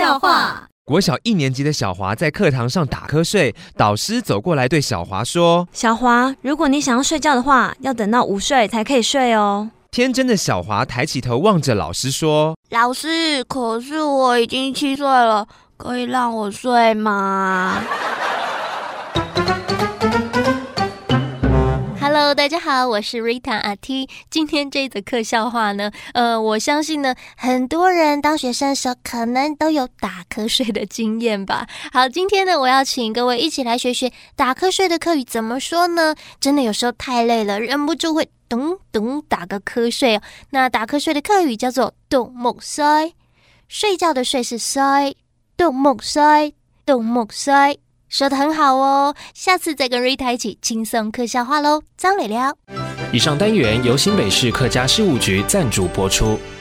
笑话。 国小1年级的小华在课堂上打瞌睡，导师走过来对小华说： 小华，如果你想要睡觉的话，要等到午睡才可以睡哦。 天真的小华抬起头望着老师说： 老师，可是我已经7岁了，可以让我睡吗 Hello， 大家好，我是 Rita 阿 T。今天这一则课笑话呢，我相信呢，很多人当学生的时候可能都有打瞌睡的经验吧。好，今天呢，我要请各位一起来学学打瞌睡的课语怎么说呢？真的有时候太累了，忍不住会咚咚打个瞌睡哦。那打瞌睡的课语叫做動目睡，睡觉的睡是睡，動目睡，動目睡。说得很好哦，下次再跟 Rita 一起轻松客笑话咯。张磊聊。 以上单元由新北市客家事务局赞助播出。